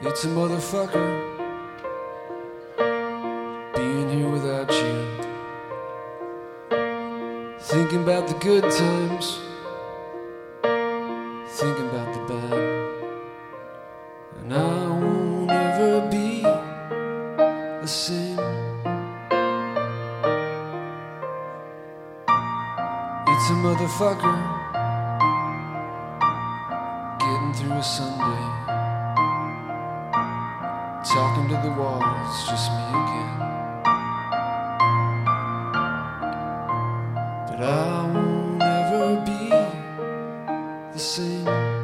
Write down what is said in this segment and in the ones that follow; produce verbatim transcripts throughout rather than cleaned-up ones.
It's a motherfucker being here without you. Thinking about the good times, thinking about the bad. And I won't ever be the same. It's a motherfucker getting through a Sunday, talking to the wall, it's just me again. But I won't ever be the same.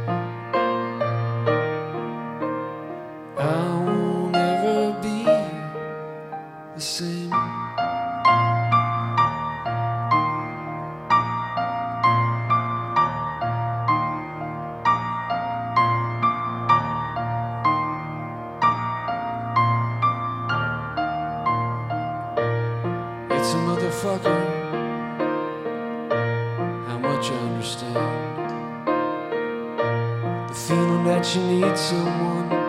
I won't ever be the same. It's a motherfucker, how much I understand the feeling that you need someone